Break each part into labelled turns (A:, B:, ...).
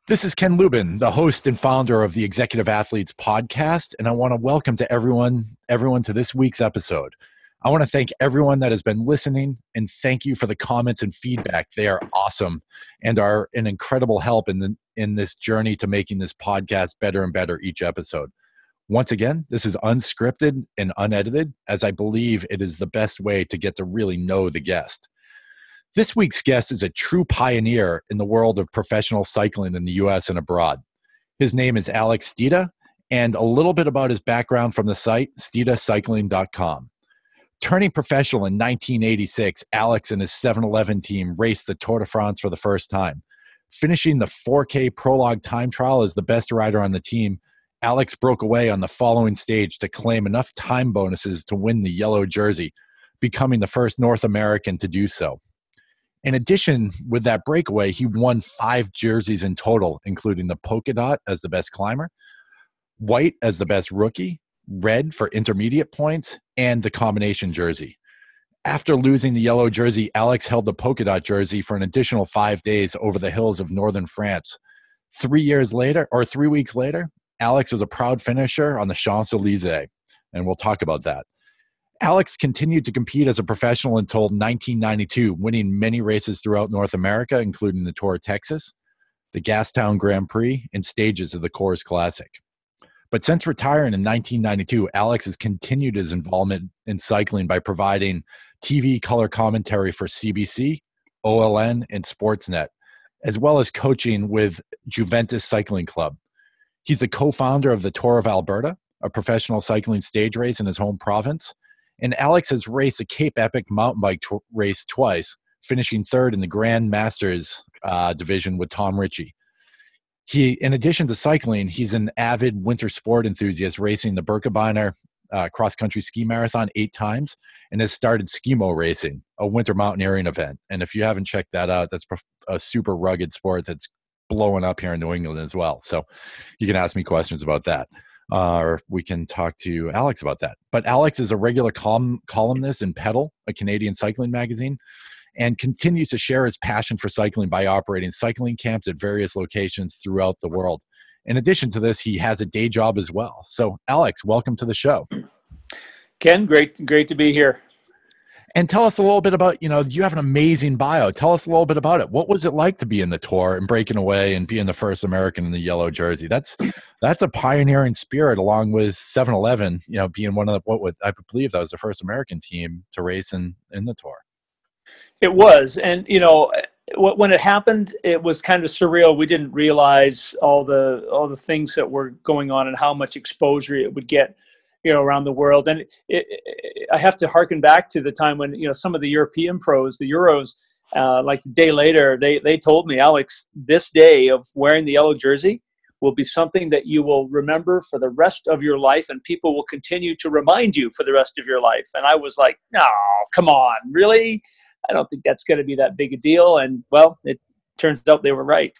A: This is Ken Lubin, the host and founder of the Executive Athletes Podcast, and I want to welcome to everyone to this week's episode. I want to thank everyone that has been listening, and thank you for the comments and feedback. They are awesome and are an incredible help in this journey to making this podcast better and better each episode. Once again, this is unscripted and unedited, as I believe it is the best way to get to really know the guest. This week's guest is a true pioneer in the world of professional cycling in the U.S. and abroad. His name is Alex Steeda, and a little bit about his background from the site, steedacycling.com. Turning professional in 1986, Alex and his 7-Eleven team raced the Tour de France for the first time. Finishing the 4K prologue time trial as the best rider on the team, Alex broke away on the following stage to claim enough time bonuses to win the yellow jersey, becoming the first North American to do so. In addition, with that breakaway, he won 5 jerseys in total, including the polka dot as the best climber, white as the best rookie, red for intermediate points, and the combination jersey. After losing the yellow jersey, Alex held the polka dot jersey for an additional 5 days over the hills of northern France. 3 weeks later, Alex was a proud finisher on the Champs-Élysées, and we'll talk about that. Alex continued to compete as a professional until 1992, winning many races throughout North America, including the Tour of Texas, the Gastown Grand Prix, and stages of the Coors Classic. But since retiring in 1992, Alex has continued his involvement in cycling by providing TV color commentary for CBC, OLN, and Sportsnet, as well as coaching with Juventus Cycling Club. He's the co-founder of the Tour of Alberta, a professional cycling stage race in his home province. And Alex has raced a Cape Epic mountain bike race twice, finishing third in the Grand Masters division with Tom Ritchie. In addition to cycling, he's an avid winter sport enthusiast, racing the Birkebeiner cross-country ski marathon 8 times, and has started Skimo Racing, a winter mountaineering event. And if you haven't checked that out, that's a super rugged sport that's blowing up here in New England as well. So you can ask me questions about that. Or we can talk to Alex about that. But Alex is a regular columnist in Pedal, a Canadian cycling magazine, and continues to share his passion for cycling by operating cycling camps at various locations throughout the world. In addition to this, he has a day job as well. So, Alex, welcome to the show.
B: Ken, great to be here.
A: And tell us a little bit about, you have an amazing bio. Tell us a little bit about it. What was it like to be in the Tour and breaking away and being the first American in the yellow jersey? That's a pioneering spirit, along with 7-Eleven, being one of I believe that was the first American team to race in the Tour.
B: It was. And, when it happened, it was kind of surreal. We didn't realize all the things that were going on and how much exposure it would get, around the world. And I have to harken back to the time when, some of the European pros, the Euros, like the day later, they told me, Alex, this day of wearing the yellow jersey will be something that you will remember for the rest of your life, and people will continue to remind you for the rest of your life. And I was like, no, come on, really? I don't think that's going to be that big a deal. And well, it turns out they were right.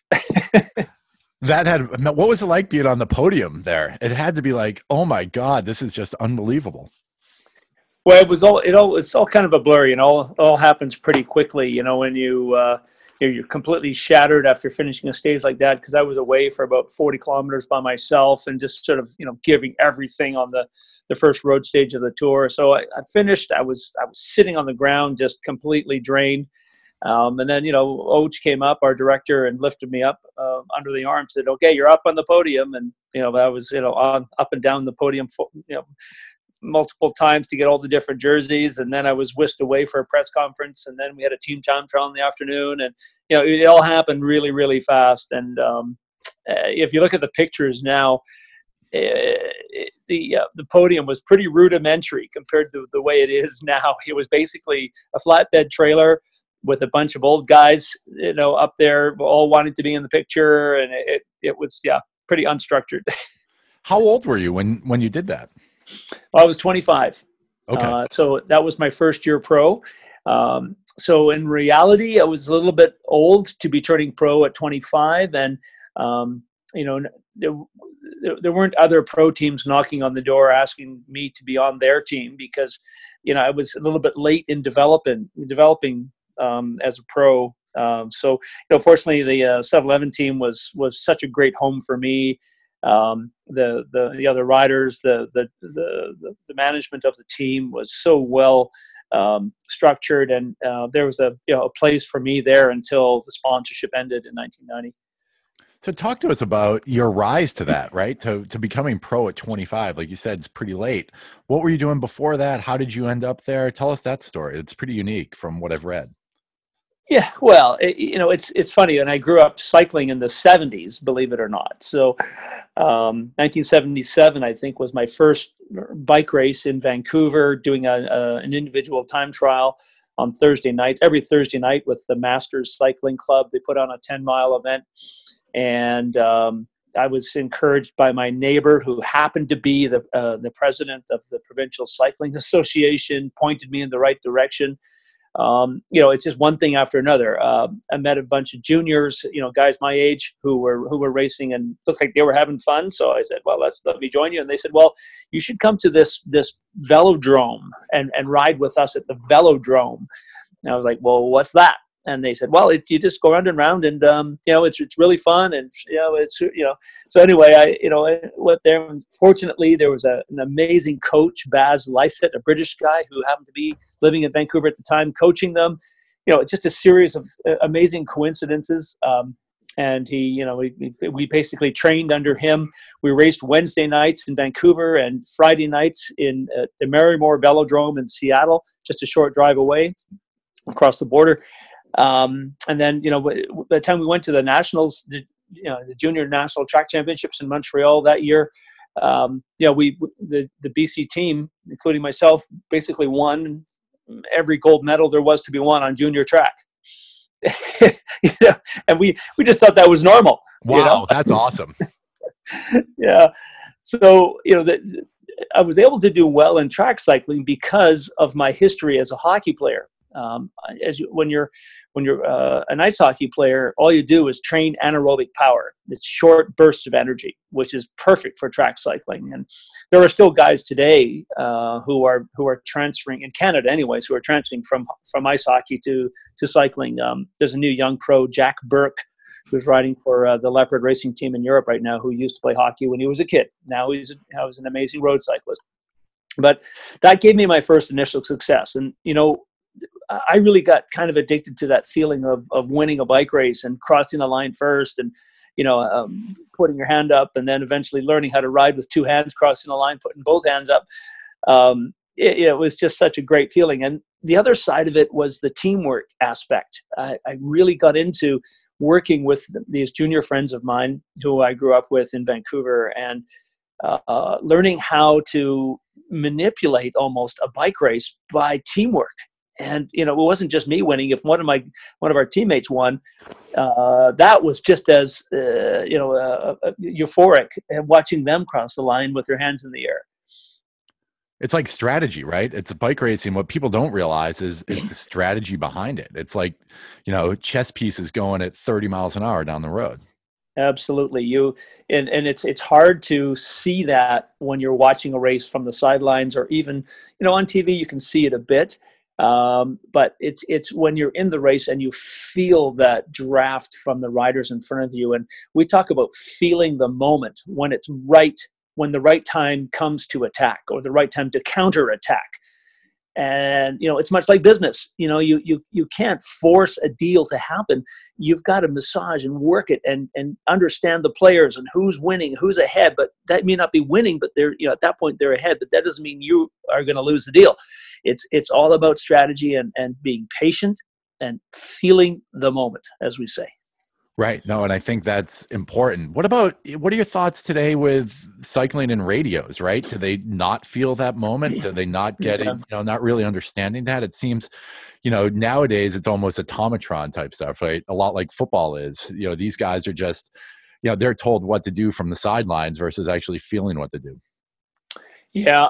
A: What was it like being on the podium there? It had to be like, oh my God, this is just unbelievable.
B: Well, it's all kind of a blur, it all happens pretty quickly, when you're completely shattered after finishing a stage like that, because I was away for about 40 kilometers by myself and just sort of, giving everything on the first road stage of the tour. So I finished, I was sitting on the ground, just completely drained. And then, Oj came up, our director, and lifted me up under the arm, said, okay, you're up on the podium. And, I was, up and down the podium, multiple times to get all the different jerseys. And then I was whisked away for a press conference. And then we had a team time trial in the afternoon. And, it all happened really, really fast. And if you look at the pictures now, the podium was pretty rudimentary compared to the way it is now. It was basically a flatbed trailer with a bunch of old guys, up there all wanting to be in the picture. And it was, pretty unstructured.
A: How old were you when you did that?
B: Well, I was 25.
A: Okay.
B: So that was my first year pro. So in reality, I was a little bit old to be turning pro at 25. And, there weren't other pro teams knocking on the door asking me to be on their team because, I was a little bit late in developing as a pro So, fortunately, the 7-Eleven team was such a great home for me. The other riders, the management of the team was so well structured, and there was a place for me there until the sponsorship ended in 1990.
A: So talk to us about your rise to that, right? To becoming pro at 25. Like you said, it's pretty late. What were you doing before that? How did you end up there? Tell us that story. It's pretty unique from what I've read.
B: Yeah, well, it's funny, and I grew up cycling in the 70s, believe it or not. So 1977, I think, was my first bike race in Vancouver, doing an individual time trial on Thursday nights. Every Thursday night with the Masters Cycling Club, they put on a 10-mile event. And I was encouraged by my neighbor, who happened to be the president of the Provincial Cycling Association, pointed me in the right direction. It's just one thing after another. I met a bunch of juniors, guys my age who were racing and looked like they were having fun. So I said, well, let me join you. And they said, well, you should come to this velodrome and ride with us at the velodrome. And I was like, well, what's that? And they said, well, you just go round and round, and it's really fun, and So anyway, I went there. And fortunately, there was an amazing coach, Baz Lysett, a British guy who happened to be living in Vancouver at the time, coaching them. Just a series of amazing coincidences. And we basically trained under him. We raced Wednesday nights in Vancouver and Friday nights in the Marymore Velodrome in Seattle, just a short drive away across the border. And then, by the time we went to the nationals, the junior national track championships in Montreal that year, the BC team, including myself, basically won every gold medal there was to be won on junior track. And we just thought that was normal.
A: Wow, that's awesome.
B: Yeah. So, I was able to do well in track cycling because of my history as a hockey player. When you're an ice hockey player, all you do is train anaerobic power. It's short bursts of energy, which is perfect for track cycling. And there are still guys today who are transferring in Canada, anyways, who are transferring from ice hockey to cycling. There's a new young pro, Jack Burke, who's riding for the Leopard Racing team in Europe right now, who used to play hockey when he was a kid. Now he's an amazing road cyclist. But that gave me my first initial success, and I really got kind of addicted to that feeling of winning a bike race and crossing the line first, and putting your hand up, and then eventually learning how to ride with two hands, crossing the line, putting both hands up. It was just such a great feeling. And the other side of it was the teamwork aspect. I really got into working with these junior friends of mine who I grew up with in Vancouver, and learning how to manipulate almost a bike race by teamwork. And it wasn't just me winning. If one of our teammates won, that was just as euphoric, and watching them cross the line with their hands in the air.
A: It's like strategy, right? It's bike racing. What people don't realize is the strategy behind it. It's like chess pieces going at 30 miles an hour down the road.
B: Absolutely. And it's hard to see that when you're watching a race from the sidelines, or even on TV you can see it a bit. But it's when you're in the race and you feel that draft from the riders in front of you. And we talk about feeling the moment when it's right, when the right time comes to attack, or the right time to counter attack. And, it's much like business. You can't force a deal to happen. You've got to massage and work it, and understand the players and who's winning, who's ahead. But that may not be winning, but they're, at that point they're ahead, but that doesn't mean you are going to lose the deal. It's all about strategy and being patient and feeling the moment, as we say.
A: Right. No, and I think that's important. What are your thoughts today with cycling and radios, right? Do they not feel that moment? Do they not get it, not really understanding that? It seems, nowadays it's almost automatron type stuff, right? A lot like football is. These guys are just, they're told what to do from the sidelines versus actually feeling what to do.
B: Yeah,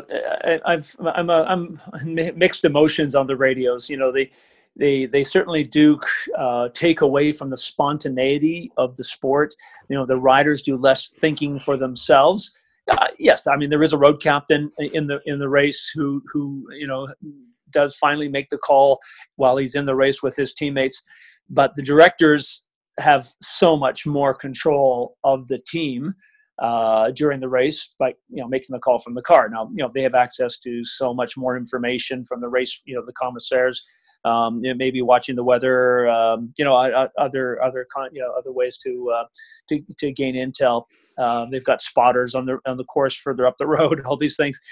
B: I'm mixed emotions on the radios. They certainly do take away from the spontaneity of the sport. The riders do less thinking for themselves. Yes, I mean there is a road captain in the race who does finally make the call while he's in the race with his teammates. But the directors have so much more control of the team during the race by making the call from the car. Now they have access to so much more information from the race. The commissaires, maybe watching the weather. Other ways to gain intel. They've got spotters on the course further up the road. All these things.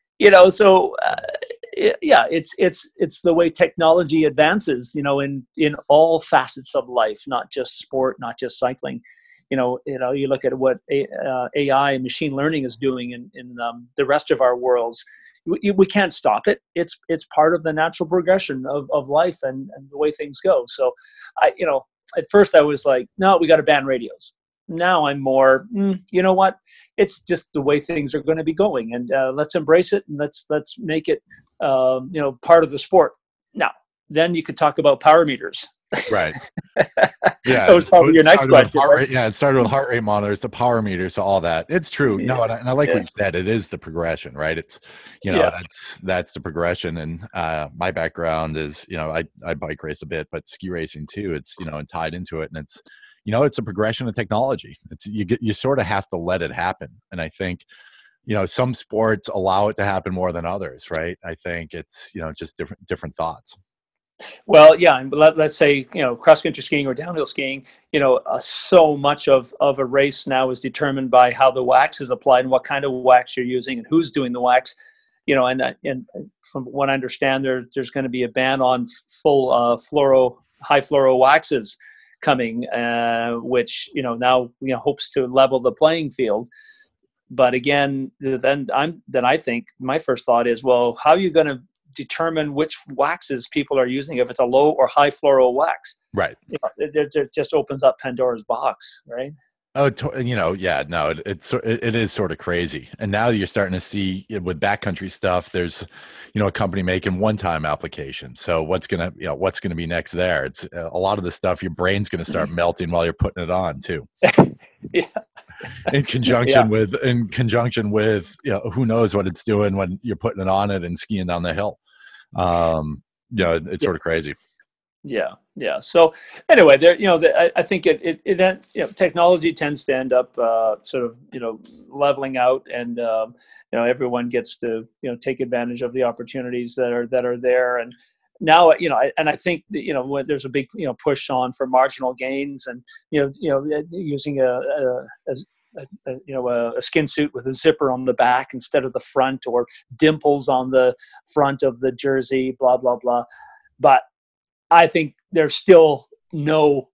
B: It's the way technology advances, in all facets of life, not just sport, not just cycling. You look at what AI and machine learning is doing in the rest of our worlds. We can't stop it. It's part of the natural progression of life and the way things go. So, at first I was like, no, we got to ban radios. Now I'm more, you know what? It's just the way things are going to be going, and let's embrace it and let's make it, part of the sport. Now, then you could talk about power meters.
A: Right. Yeah.
B: That was probably your next question.
A: Right? Yeah. It started with heart rate monitors to power meters to all that. It's true. No, and I like what you said. It is the progression, right? It's, that's the progression. And my background is, I bike race a bit, but ski racing too. It's, and tied into it. And it's, it's a progression of technology. It's, you sort of have to let it happen. And I think, some sports allow it to happen more than others, right? I think it's, just different thoughts.
B: Well, yeah, and let's say cross-country skiing or downhill skiing, so much of a race now is determined by how the wax is applied and what kind of wax you're using and who's doing the wax. And from what I understand, there's going to be a ban on full high fluoro waxes coming, which now hopes to level the playing field. But again, then I think my first thought is, well, how are you going to determine which waxes people are using if it's a low or high fluoro wax?
A: Right.
B: It just opens up Pandora's box, right?
A: Oh, it is sort of crazy. And now you're starting to see with backcountry stuff, there's, a company making one-time applications. So what's going to be next there? It's a lot of the stuff, your brain's going to start melting while you're putting it on too.
B: Yeah.
A: In conjunction with, who knows what it's doing when you're putting it on it and skiing down the hill. It's sort of crazy.
B: Yeah. So anyway, I think technology tends to end up sort of leveling out, and everyone gets to take advantage of the opportunities that are there. And now and I think that, when there's a big push on for marginal gains, and using a skin suit with a zipper on the back instead of the front, or dimples on the front of the jersey, blah blah blah. But I think there's still no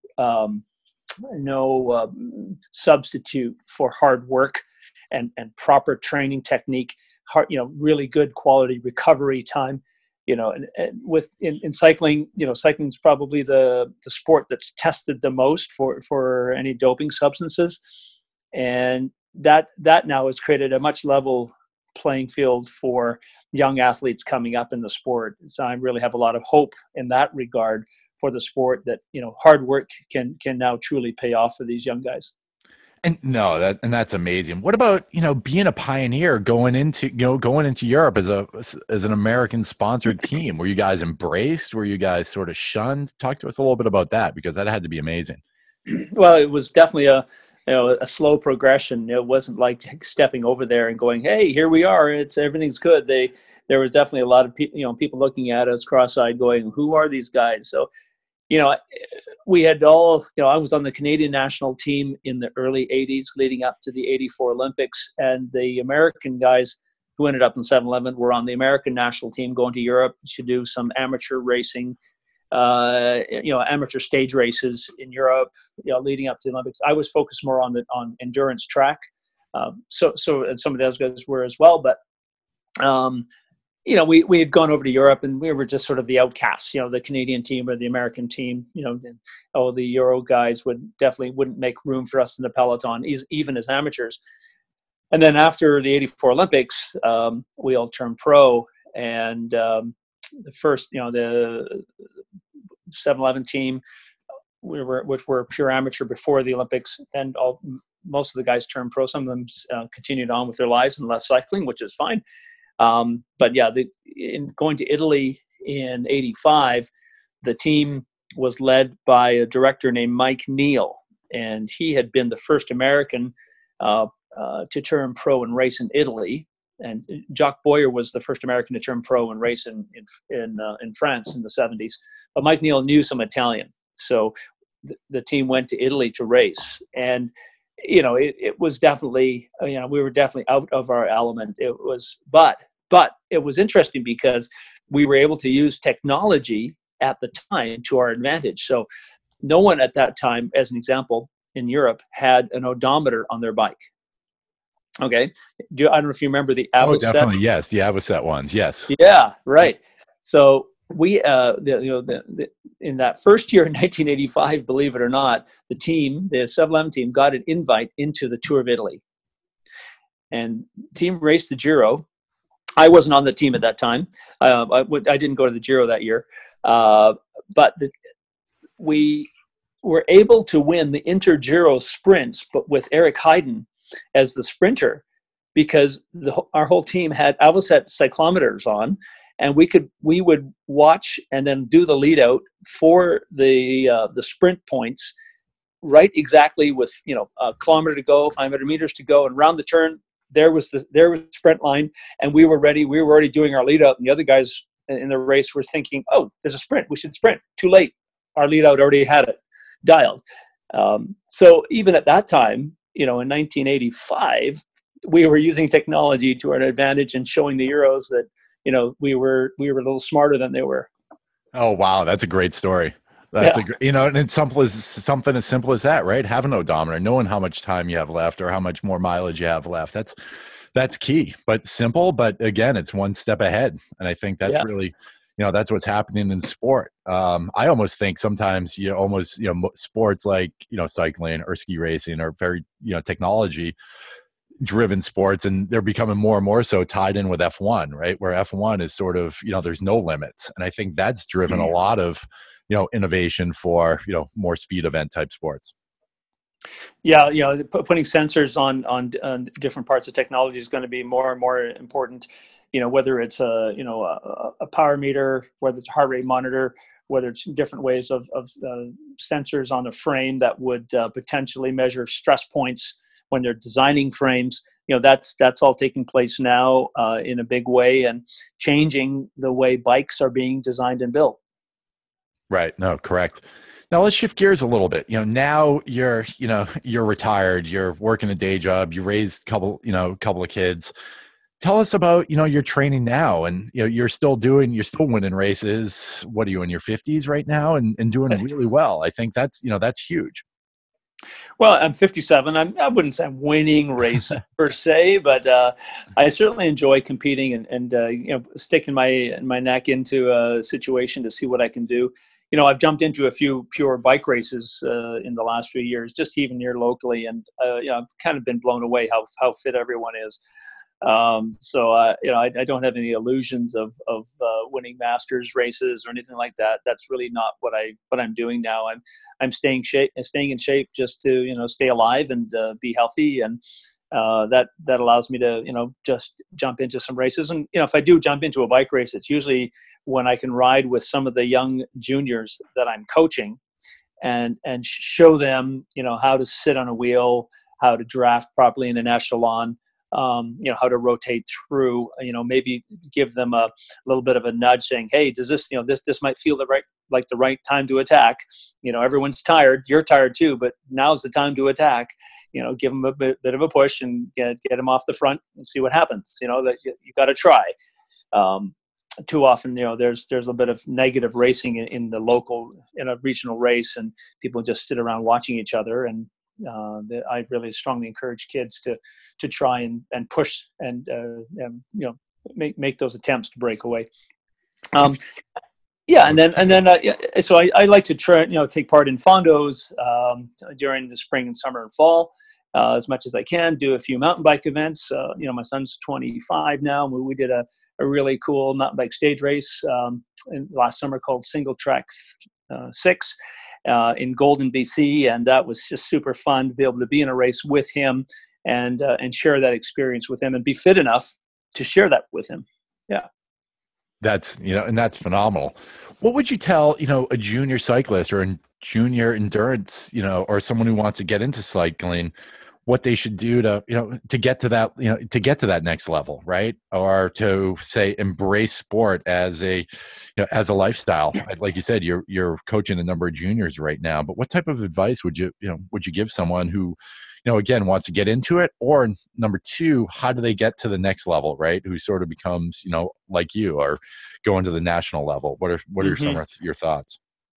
B: substitute for hard work and proper training technique, really good quality recovery time. And in cycling, cycling is probably the sport that's tested the most for any doping substances, and that now has created a much level playing field for young athletes coming up in the sport. So I really have a lot of hope in that regard for the sport, that hard work can now truly pay off for these young guys.
A: And that's amazing. What about being a pioneer going into Europe as an American sponsored team? Were you guys embraced? Were you guys sort of shunned? Talk to us a little bit about that, because that had to be amazing.
B: Well, it was definitely a slow progression. It wasn't like stepping over there and going, "Hey, here we are. Everything's good." There was definitely a lot of people looking at us cross-eyed, going, "Who are these guys?" So, we had all. I was on the Canadian national team in the early '80s, leading up to the '84 Olympics, and the American guys who ended up in 7-Eleven were on the American national team, going to Europe to do some amateur racing. Amateur stage races in Europe, leading up to the Olympics. I was focused more on endurance track. So and some of the other guys were as well. But, we had gone over to Europe, and we were just sort of the outcasts, the Canadian team or the American team, the Euro guys wouldn't make room for us in the peloton, even as amateurs. And then after the '84 Olympics, we all turned pro, and the first, the 7-Eleven team, which were pure amateur before the Olympics, and most of the guys turned pro. Some of them continued on with their lives and left cycling, which is fine. But yeah, in going to Italy in '85, the team was led by a director named Mike Neal, and he had been the first American to turn pro and race in Italy. And Jacques Boyer was the first American to turn pro and race in France in the 70s. But Mike Neal knew some Italian, so the team went to Italy to race. And it was definitely, we were definitely out of our element. It was, but it was interesting because we were able to use technology at the time to our advantage. So no one at that time, as an example, in Europe had an odometer on their bike. Okay. I don't know if you remember the Avocet.
A: Oh, definitely. Yes. The Avocet ones. Yes.
B: Yeah. Right. So we, in that first year in 1985, believe it or not, the team, the Sub 11 team, got an invite into the Tour of Italy, and the team raced the Giro. I wasn't on the team at that time. I didn't go to the Giro that year, but we were able to win the Inter-Giro sprints, but with Eric Heiden as the sprinter, because our whole team had Avocet cyclometers on, and we would watch and then do the lead out for the sprint points, right exactly with a kilometer to go, 500 meters to go, and round the turn there was the sprint line, and we were ready. We were already doing our lead out, and the other guys in the race were thinking, "Oh, there's a sprint. We should sprint." Too late. Our lead out already had it dialed. So even at that time, in 1985, we were using technology to our advantage and showing the Euros that we were a little smarter than they were.
A: Oh wow, that's a great story. That's and it's something as simple as that, right? Have an odometer, knowing how much time you have left or how much more mileage you have left. That's key, but simple. But again, it's one step ahead, and I think that's really, that's what's happening in sport. I almost think sometimes sports like cycling or ski racing are very technology driven sports, and they're becoming more and more so tied in with F1, right? Where F1 is sort of there's no limits, and I think that's driven a lot of innovation for more speed event type sports.
B: Yeah, putting sensors on different parts of technology is going to be more and more important. Whether it's a power meter, whether it's a heart rate monitor, whether it's different ways of sensors on a frame that would potentially measure stress points when they're designing frames. That's all taking place now in a big way, and changing the way bikes are being designed and built.
A: Right. No, correct. Now let's shift gears a little bit. Now you're retired, you're working a day job, you raised a couple of kids. Tell us about, your training now, and you're still winning races. What are you, in your 50s right now, and doing really well? I think that's huge.
B: Well, I'm 57. I wouldn't say I'm winning races per se, but I certainly enjoy competing and sticking my neck into a situation to see what I can do. I've jumped into a few pure bike races in the last few years, just even here locally, and I've kind of been blown away how fit everyone is. So I don't have any illusions of winning masters races or anything like that. That's really not what I'm doing now. I'm staying in shape just to stay alive and be healthy, and that allows me to just jump into some races. And if I do jump into a bike race, it's usually when I can ride with some of the young juniors that I'm coaching, and show them how to sit on a wheel, how to draft properly in an echelon. How to rotate through, maybe give them a little bit of a nudge saying, hey, does this, this might feel the right time to attack. Everyone's tired. You're tired too, but now's the time to attack. Give them a bit of a push and get them off the front and see what happens. That you got to try. Too often, there's a bit of negative racing in a regional race, and people just sit around watching each other. And I really strongly encourage kids to try and push and make those attempts to break away. So I like to try take part in fondos during the spring and summer and fall as much as I can. Do a few mountain bike events. My son's 25 now. We did a really cool mountain bike stage race last summer called Single Track 6. In Golden, BC, and that was just super fun to be able to be in a race with him and share that experience with him and be fit enough to share that with him. Yeah.
A: That's, and that's phenomenal. What would you tell, a junior cyclist or a junior endurance, or someone who wants to get into cycling, what they should do to, to get to that, to get to that next level, right? Or to say, embrace sport as a, as a lifestyle. Like you said, you're coaching a number of juniors right now, but what type of advice would you give someone who, again, wants to get into it? Or number two, how do they get to the next level, right? Who sort of becomes, like you, or going to the national level? What are some of your thoughts?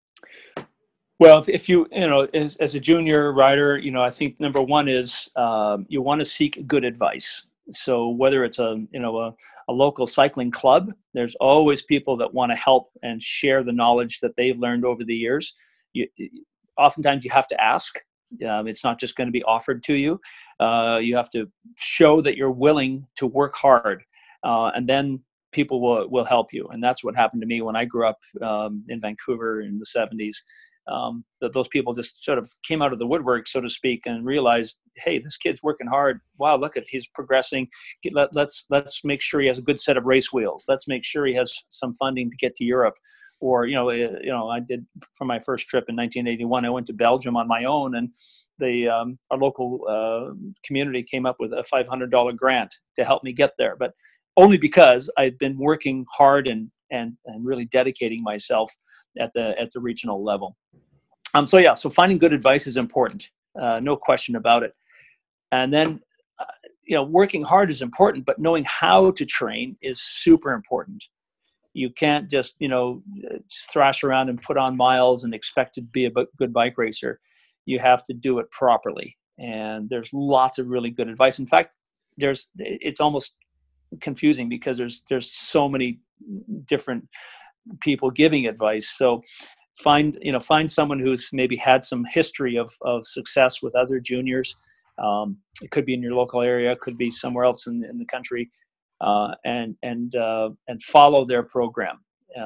B: Well, if you, as a junior rider, I think number one is you want to seek good advice. So whether it's a local cycling club, there's always people that want to help and share the knowledge that they've learned over the years. Oftentimes you have to ask. It's not just going to be offered to you. You have to show that you're willing to work hard, and then people will help you. And that's what happened to me when I grew up in Vancouver in the 70s. That those people just sort of came out of the woodwork, so to speak, and realized, hey, this kid's working hard. Wow, look at, he's progressing. Let's make sure he has a good set of race wheels. Let's make sure he has some funding to get to Europe. Or, I did, for my first trip in 1981, I went to Belgium on my own, and our local community came up with a $500 grant to help me get there. But only because I'd been working hard and really dedicating myself at the regional level. So finding good advice is important, no question about it. And then, working hard is important, but knowing how to train is super important. You can't just, thrash around and put on miles and expect to be a good bike racer. You have to do it properly. And there's lots of really good advice. In fact, it's almost confusing because there's so many different people giving advice. So find someone who's maybe had some history of success with other juniors. It could be in your local area, it could be somewhere else in the country, and follow their program.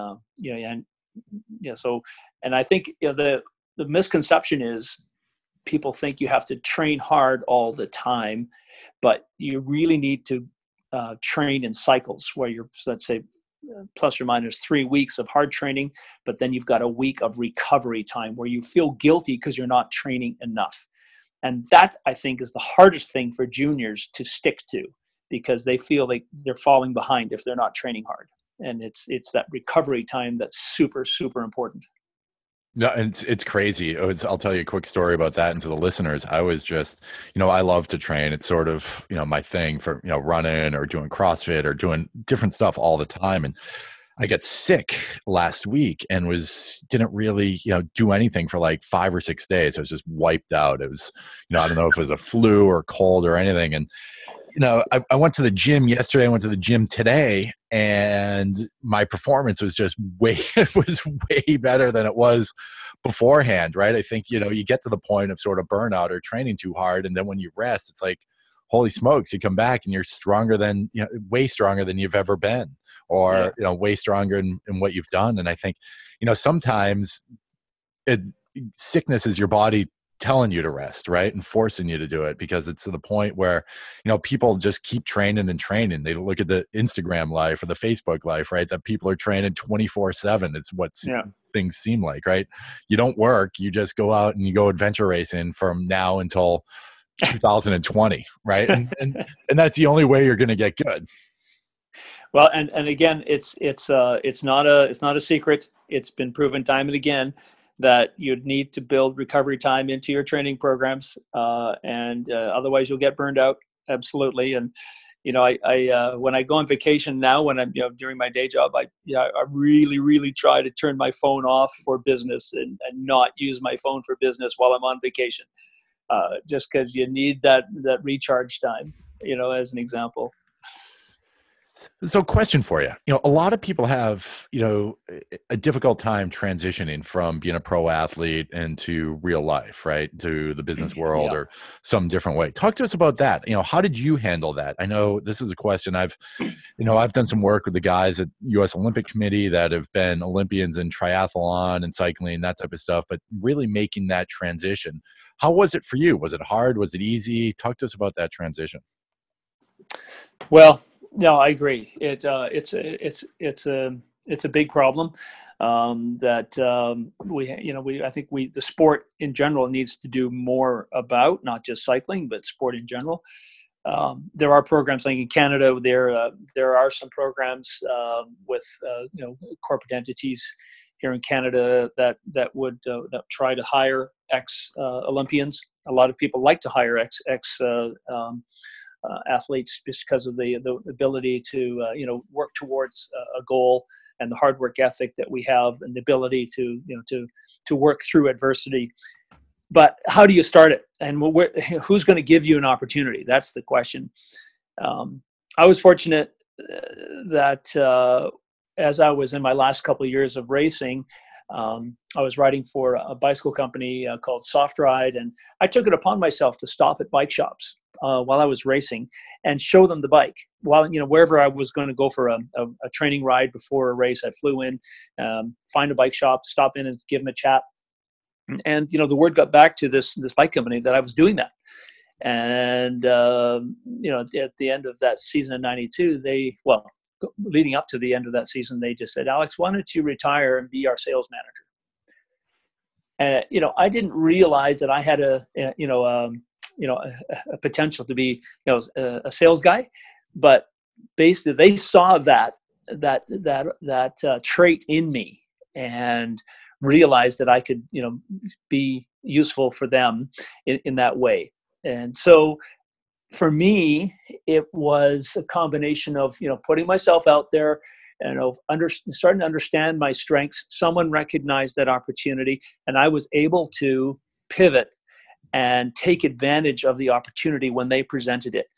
B: And I think the misconception is people think you have to train hard all the time, but you really need to train in cycles where you're, let's say, plus or minus 3 weeks of hard training, but then you've got a week of recovery time where you feel guilty because you're not training enough. And that, I think, is the hardest thing for juniors to stick to, because they feel like they're falling behind if they're not training hard. And it's that recovery time that's super, super important.
A: No, and it's crazy. I'll tell you a quick story about that, and to the listeners, I was just, I love to train. It's sort of, my thing for, running or doing CrossFit or doing different stuff all the time. And I got sick last week and didn't really, do anything for like 5 or 6 days. I was just wiped out. It was, I don't know if it was a flu or cold or anything. And I went to the gym yesterday. I went to the gym today, and my performance was just it was way better than it was beforehand, right? I think, you get to the point of sort of burnout or training too hard. And then when you rest, it's like, holy smokes, you come back and you're stronger than, way stronger than you've ever been, or, way stronger in what you've done. And I think, sometimes sickness is your body telling you to rest, right? And forcing you to do it, because it's to the point where, people just keep training and training. They look at the Instagram life or the Facebook life, right? That people are training 24/7. It's what things seem like, right? You don't work, you just go out and you go adventure racing from now until 2020, right? And that's the only way you're going to get good.
B: Well, and again, it's not a secret. It's been proven time and again that you'd need to build recovery time into your training programs, and otherwise you'll get burned out. Absolutely. And I when I go on vacation now, when I'm during my day job, I really, really try to turn my phone off for business and not use my phone for business while I'm on vacation, just because you need that recharge time. As an example.
A: So question for you, a lot of people have, a difficult time transitioning from being a pro athlete into real life, right? To the business world or some different way. Talk to us about that. How did you handle that? I know this is a question I've done some work with the guys at U.S. Olympic Committee that have been Olympians in triathlon and cycling, that type of stuff, but really making that transition. How was it for you? Was it hard? Was it easy? Talk to us about that transition.
B: Well, no, I agree. It's It's a big problem that I think the sport in general needs to do more about, not just cycling, but sport in general. There are programs like in Canada. There are some programs with corporate entities here in Canada that would that try to hire ex Olympians. A lot of people like to hire ex athletes just because of the ability to work towards a goal, and the hard work ethic that we have, and the ability to work through adversity. But how do you start it, and who's going to give you an opportunity? That's the question. I was fortunate that as I was in my last couple of years of racing, I was riding for a bicycle company called Soft Ride, and I took it upon myself to stop at bike shops while I was racing and show them the bike. While wherever I was going to go for a training ride before a race, I flew in, find a bike shop, stop in and give them a chat. And the word got back to this bike company that I was doing that. And at the end of that season in '92, leading up to the end of that season, they just said, "Alex, why don't you retire and be our sales manager?" And I didn't realize that I had a potential to be a sales guy, but basically they saw that trait in me and realized that I could be useful for them in that way. And so for me, it was a combination of putting myself out there and of starting to understand my strengths. Someone recognized that opportunity, and I was able to pivot and take advantage of the opportunity when they presented it.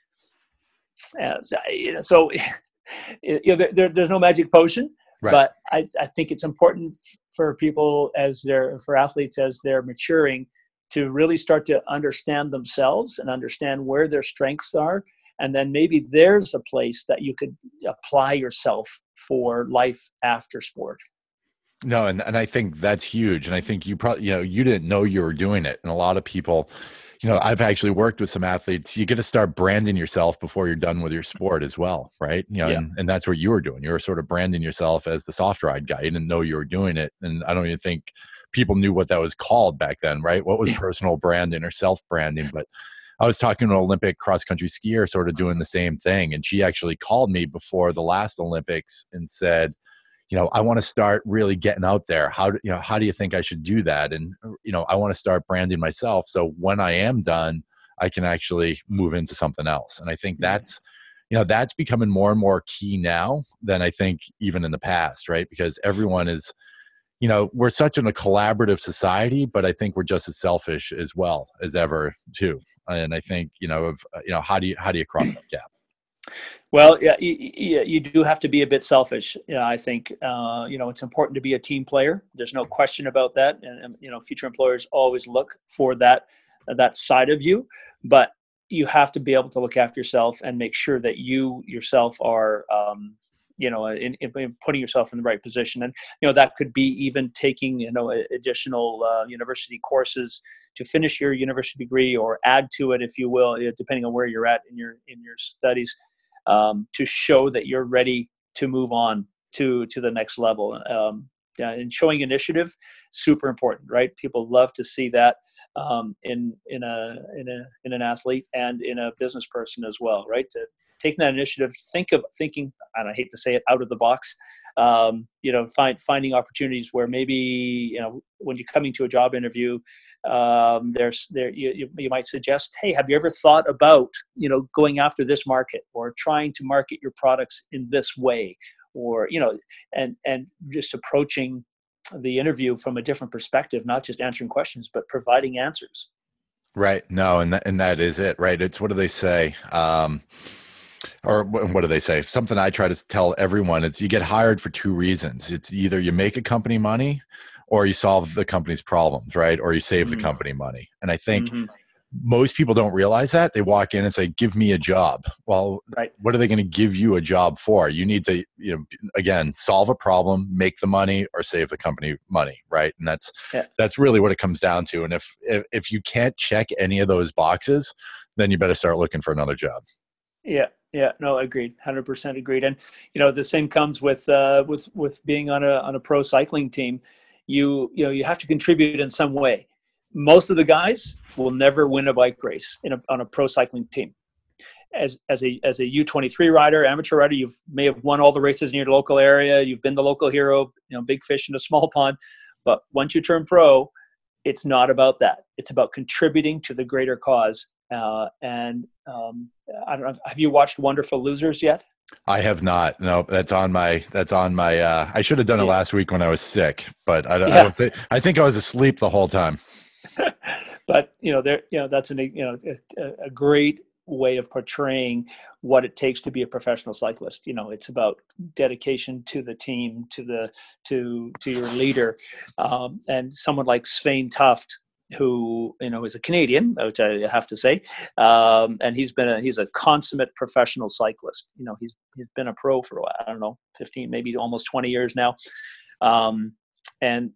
B: So there's no magic potion, right. But I think it's important for people for athletes as they're maturing to really start to understand themselves and understand where their strengths are. And then maybe there's a place that you could apply yourself for life after sport.
A: No, and I think that's huge. And I think you probably, you didn't know you were doing it. And a lot of people, I've actually worked with some athletes. You get to start branding yourself before you're done with your sport as well, right? And that's what you were doing. You were sort of branding yourself as the Soft Ride guy. You didn't know you were doing it. And I don't even think people knew what that was called back then, right? What was personal branding or self-branding? But I was talking to an Olympic cross-country skier sort of doing the same thing. And she actually called me before the last Olympics and said, I want to start really getting out there. How do you think I should do that? And, I want to start branding myself. So when I am done, I can actually move into something else. And I think that's becoming more and more key now than I think even in the past, right? Because everyone is, we're such in a collaborative society, but I think we're just as selfish as well as ever too. And I think, how do you cross that gap?
B: Well, yeah, you do have to be a bit selfish. I think, it's important to be a team player. There's no question about that. And future employers always look for that side of you, but you have to be able to look after yourself and make sure that you yourself are, in putting yourself in the right position. And, that could be even taking, additional university courses to finish your university degree or add to it, if you will, depending on where you're at in your studies. To show that you're ready to move on to the next level. And showing initiative, super important, right? People love to see that in an athlete and in a business person as well, right? To taking that initiative, thinking, and I hate to say it, out of the box. Finding opportunities where maybe when you're coming to a job interview, you might suggest, hey, have you ever thought about going after this market or trying to market your products in this way, or and just approaching the interview from a different perspective, not just answering questions but providing answers.
A: Right. No, and that is it, right? It's, what do they say? Or what do they say? Something I try to tell everyone, it's you get hired for two reasons. It's either you make a company money or you solve the company's problems, right? Or you save the company money. And I think most people don't realize that. They walk in and say, give me a job. Well, right. What are they going to give you a job for? You need to, again, solve a problem, make the money, or save the company money, right? And that's really what it comes down to. And if you can't check any of those boxes, then you better start looking for another job.
B: Yeah, yeah, no, agreed, 100% agreed. And the same comes with being on a pro cycling team. You have to contribute in some way. Most of the guys will never win a bike race on a pro cycling team. As a U23 rider, amateur rider, you may have won all the races in your local area. You've been the local hero, big fish in a small pond. But once you turn pro, it's not about that. It's about contributing to the greater cause. And I don't know. Have you watched Wonderful Losers yet?
A: I have not. No, that's on my. I should have done it last week when I was sick, but I don't think. I think I was asleep the whole time.
B: But that's a great way of portraying what it takes to be a professional cyclist. It's about dedication to the team, to your leader, and someone like Svein Tuft, who is a Canadian, which I have to say, and he's a consummate professional cyclist. He's been a pro for, I don't know, 15, maybe almost 20 years now, and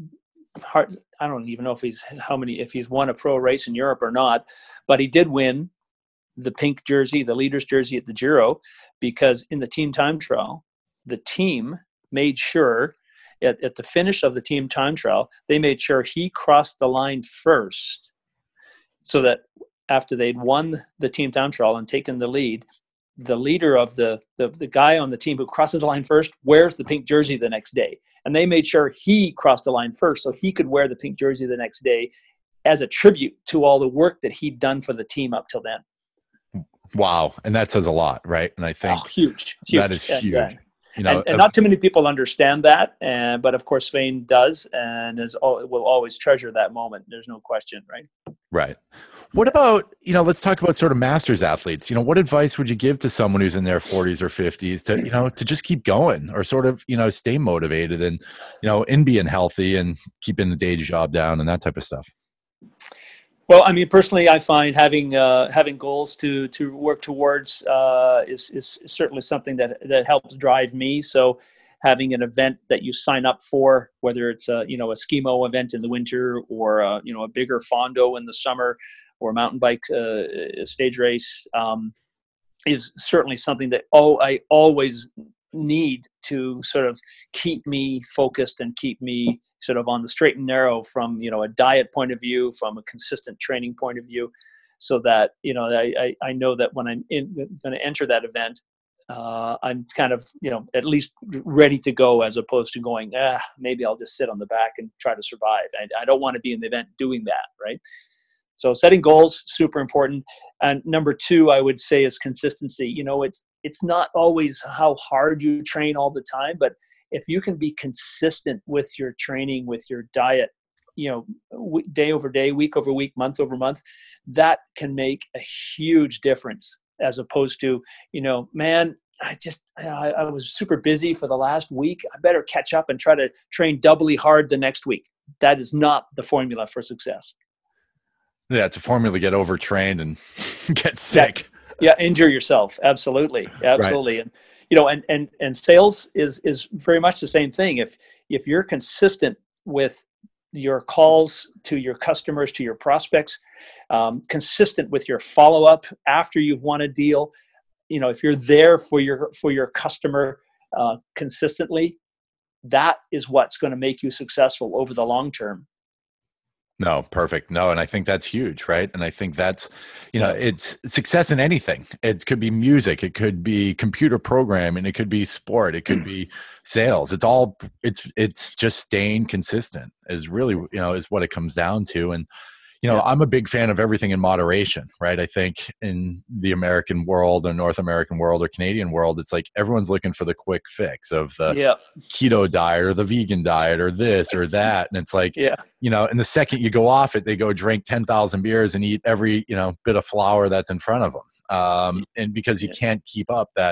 B: I don't even know if he's won a pro race in Europe or not, but he did win the pink jersey, the leader's jersey at the Giro, because in the team time trial, the team made sure at the finish of the team time trial, they made sure he crossed the line first, so that after they'd won the team time trial and taken the lead, the leader of the guy on the team who crosses the line first wears the pink jersey the next day. And they made sure he crossed the line first so he could wear the pink jersey the next day as a tribute to all the work that he'd done for the team up till then.
A: Wow. And that says a lot, right? And I think
B: huge.
A: That is huge.
B: And not too many people understand that, but of course Svein does, and will always treasure that moment. There's no question, right?
A: Right. What about, let's talk about sort of masters athletes. What advice would you give to someone who's in their 40s or 50s to just keep going, or sort of, stay motivated and, in being healthy and keeping the day job down and that type of stuff?
B: Well, I mean, personally, I find having goals to work towards is certainly something that helps drive me. So, having an event that you sign up for, whether it's a skimo event in the winter, or a bigger fondo in the summer, or a mountain bike stage race, is certainly something that I always need to sort of keep me focused and keep me sort of on the straight and narrow from a diet point of view, from a consistent training point of view, so that I know that when I'm going to enter that event, I'm kind of at least ready to go, as opposed to going maybe I'll just sit on the back and try to survive. I don't want to be in the event doing that, right? So setting goals, super important. And number two, I would say, is consistency. It's not always how hard you train all the time, but if you can be consistent with your training, with your diet, day over day, week over week, month over month, that can make a huge difference, as opposed to, man, I was super busy for the last week. I better catch up and try to train doubly hard the next week. That is not the formula for success.
A: Yeah, it's a formula to get overtrained and get sick.
B: Yeah, injure yourself. Absolutely. Right. And sales is very much the same thing. If you're consistent with your calls to your customers, to your prospects, consistent with your follow-up after you've won a deal, if you're there for your customer consistently, that is what's going to make you successful over the long term.
A: No, perfect. No, and I think that's huge, right? And I think that's, it's success in anything. It could be music, it could be computer programming, it could be sport, it could be sales. It's just staying consistent is really, is what it comes down to. And, I'm a big fan of everything in moderation, right? I think in the American world or North American world or Canadian world, it's like everyone's looking for the quick fix of the keto diet or the vegan diet or this or that. And it's like, and the second you go off it, they go drink 10,000 beers and eat every, bit of flour that's in front of them. And because you can't keep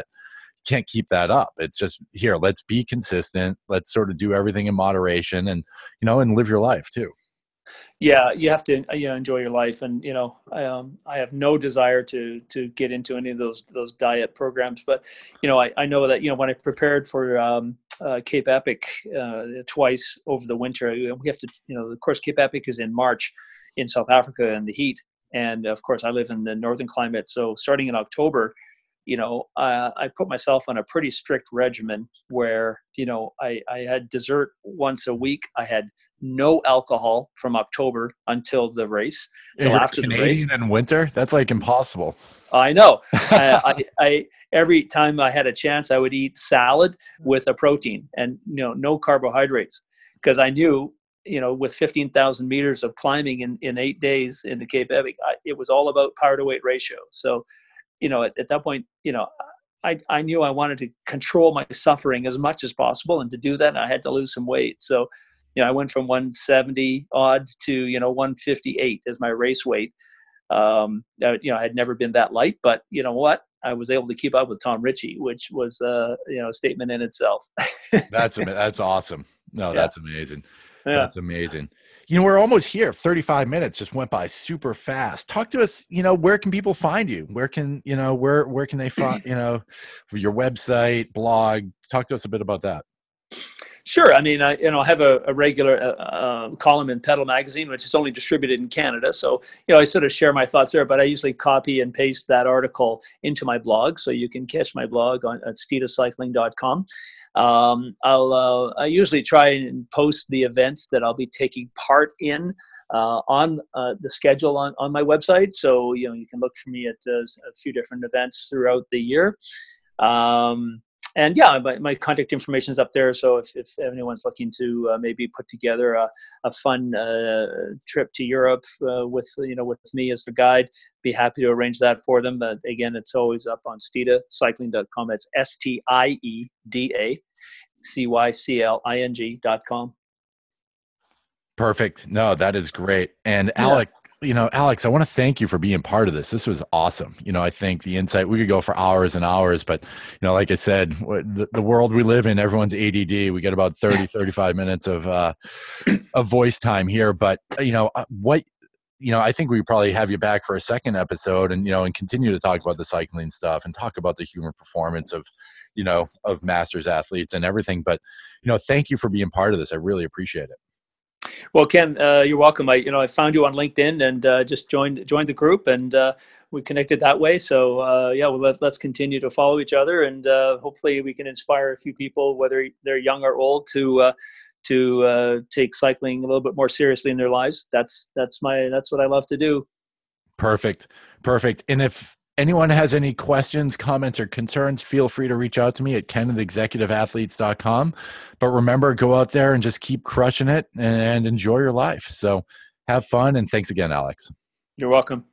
A: that up. It's just, here, let's be consistent. Let's sort of do everything in moderation and, and live your life too.
B: Yeah, you have to enjoy your life, and I have no desire to get into any of those diet programs. But I know that when I prepared for Cape Epic twice over the winter, we have to of course Cape Epic is in March in South Africa in the heat, and of course I live in the northern climate. So starting in October, I put myself on a pretty strict regimen where, I had dessert once a week. I had no alcohol from October until the race, till
A: You're
B: after the race.
A: Canadian in winter? That's like impossible.
B: I know. I every time I had a chance, I would eat salad with a protein and no carbohydrates, because I knew, with 15,000 meters of climbing in 8 days in the Cape Epic, it was all about power to weight ratio. So, at that point, I knew I wanted to control my suffering as much as possible, and to do that, I had to lose some weight. So, I went from 170 odd to 158 as my race weight. I had never been that light, but you know what? I was able to keep up with Tom Ritchie, which was a statement in itself.
A: That's awesome. No,
B: Yeah.
A: that's amazing.
B: Yeah.
A: That's amazing. We're almost here. 35 minutes just went by super fast. Talk to us, where can people find you? Where can they find, your website, blog? Talk to us a bit about that.
B: Sure. I mean, I have a regular column in Pedal Magazine, which is only distributed in Canada. So, I sort of share my thoughts there, but I usually copy and paste that article into my blog. So you can catch my blog at steetacycling.com. I usually try and post the events that I'll be taking part in on the schedule on my website. So, you can look for me at a few different events throughout the year. And yeah, my contact information is up there. So if anyone's looking to maybe put together a fun trip to Europe with me as the guide, be happy to arrange that for them. But again, it's always up on steetacycling.com. That's STIEDACYCLING.com. Perfect.
A: No, that is great. And Alex, Alex, I want to thank you for being part of this. This was awesome. I think the insight, we could go for hours and hours, but, like I said, the world we live in, everyone's ADD. We get about 30, 35 minutes of voice time here. But, I think we probably have you back for a second episode and, and continue to talk about the cycling stuff and talk about the human performance of masters athletes and everything. But, thank you for being part of this. I really appreciate it.
B: Well, Ken, you're welcome. I found you on LinkedIn and just joined the group, and we connected that way. So let's continue to follow each other, and hopefully we can inspire a few people, whether they're young or old, to take cycling a little bit more seriously in their lives. That's what I love to do. Perfect.
A: And if anyone has any questions, comments, or concerns, feel free to reach out to me at ken@executiveathletes.com. But remember, go out there and just keep crushing it and enjoy your life. So have fun. And thanks again, Alex.
B: You're welcome.